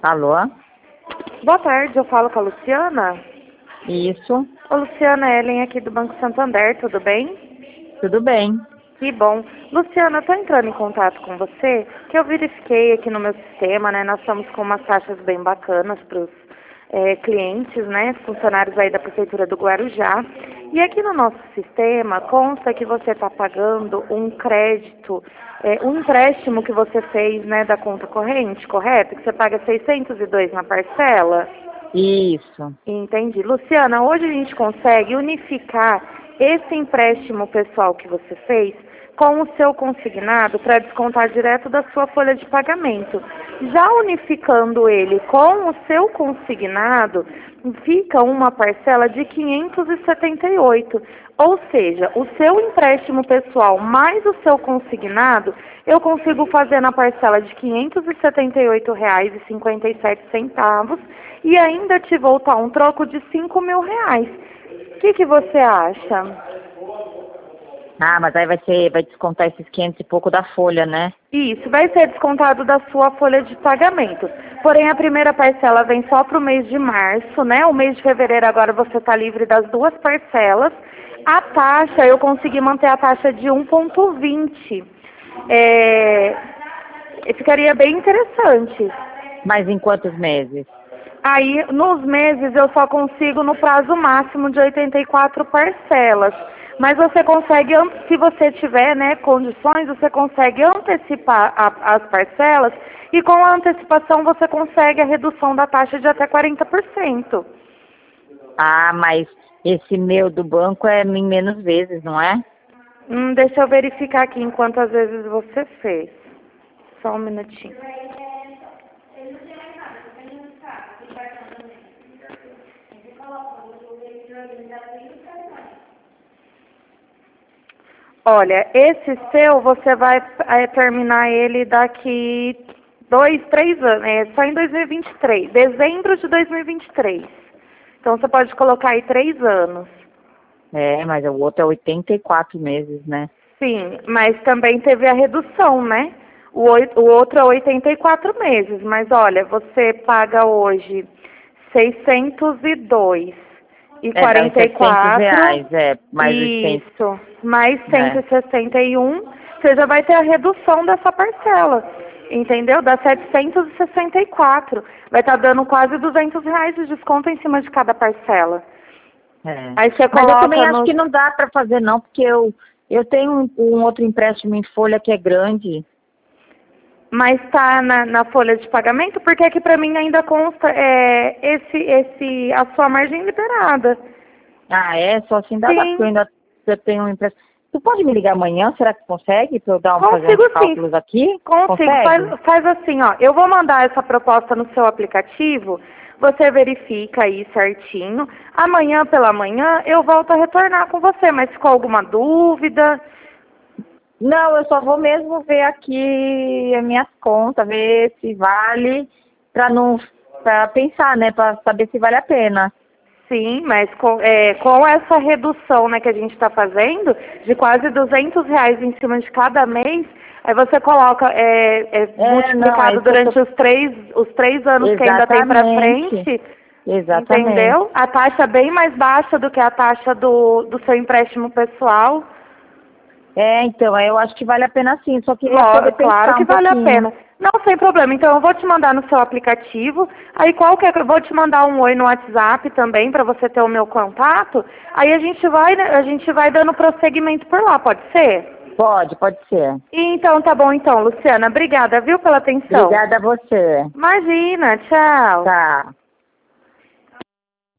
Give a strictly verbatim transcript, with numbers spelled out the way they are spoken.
Alô? Boa tarde, eu falo com a Luciana. Isso, Ô, Luciana, Ellen aqui do Banco Santander, tudo bem? tudo bem. Que bom. Luciana, eu tô entrando em contato com você, que eu verifiquei aqui no meu sistema, né? Nós estamos com umas taxas bem bacanas para os é, clientes, né? Funcionários aí da Prefeitura do Guarujá. E aqui no nosso sistema consta que você está pagando um crédito, é, um empréstimo que você fez, né, da conta corrente, correto? Que você paga seiscentos e dois na parcela? Isso. Entendi. Luciana, hoje a gente consegue unificar esse empréstimo pessoal que você fez com o seu consignado para descontar direto da sua folha de pagamento. Já unificando ele com o seu consignado, fica uma parcela de quinhentos e setenta e oito. Ou seja, o seu empréstimo pessoal mais o seu consignado, eu consigo fazer na parcela de quinhentos e setenta e oito reais e cinquenta e sete centavos e ainda te voltar um troco de cinco mil reais. O que, que você acha? Ah, mas aí vai ser, vai descontar esses quinhentos e pouco da folha, né? Isso, vai ser descontado da sua folha de pagamento. Porém, a primeira parcela vem só para o mês de março, né? O mês de fevereiro agora você está livre das duas parcelas. A taxa, eu consegui manter a taxa de um vírgula vinte. É, ficaria bem interessante. Mas em quantos meses? Aí, nos meses, eu só consigo no prazo máximo de oitenta e quatro parcelas. Mas você consegue, se você tiver, né, condições, você consegue antecipar a, as parcelas e com a antecipação você consegue a redução da taxa de até quarenta por cento. Ah, mas esse meu do banco é em menos vezes, não é? Hum, deixa eu verificar aqui em quantas vezes você fez. Só um minutinho. Olha, esse seu, você vai é, terminar ele daqui dois, três anos, é só em dois mil e vinte e três, dezembro de dois mil e vinte e três. Então você pode colocar aí três anos. É, mas o outro é oitenta e quatro meses, né? Sim, mas também teve a redução, né? O, oito, o outro é oitenta e quatro meses, mas olha, você paga hoje seiscentos e dois e É, dá uns quarenta e setecentos quatro, reais, é, mais os cem, isso, mais cento né? e sessenta e um, você já vai ter a redução dessa parcela, entendeu? Dá setecentos e sessenta e quatro, vai estar dando quase duzentos reais de desconto em cima de cada parcela. É. Aí você Mas eu coloca também acho no... que não dá para fazer não, porque eu, eu tenho um, um outro empréstimo em folha que é grande. Mas está na, na folha de pagamento, porque aqui para mim ainda consta é, esse, esse, a sua margem liberada. Ah, é? Só assim dá, dá, porque eu Sim, ainda eu tenho um empréstimo. Tu pode me ligar amanhã? Será que consegue? Para eu dar um, fazer consigo uns sim. cálculos aqui? Consigo. Faz, Consegue? faz assim, ó. Eu vou mandar essa proposta no seu aplicativo, você verifica aí certinho. Amanhã pela manhã eu volto a retornar com você, mas ficou alguma dúvida? Não, eu só vou mesmo ver aqui as minhas contas, ver se vale, para não, para pensar, né? Para saber se vale a pena. Sim, mas com, é, com essa redução, né, que a gente está fazendo, de quase duzentos reais em cima de cada mês, aí você coloca é, é, É, não, é multiplicado isso que eu durante tô... os três, os três anos que ainda tem para Exatamente, frente, exatamente. entendeu? A taxa é bem mais baixa do que a taxa do, do seu empréstimo pessoal. É, então, eu acho que vale a pena sim, só queria Ló- poder Claro pensar que um vale a pouquinho. pena. Não, sem problema. Então eu vou te mandar no seu aplicativo. Aí qualquer, eu vou te mandar um oi no WhatsApp também para você ter o meu contato. Aí a gente vai, a gente vai dando prosseguimento por lá, pode ser? Pode, pode ser. Então tá bom então, Luciana. Obrigada, viu, pela atenção. Obrigada a você. Imagina, tchau. Tá.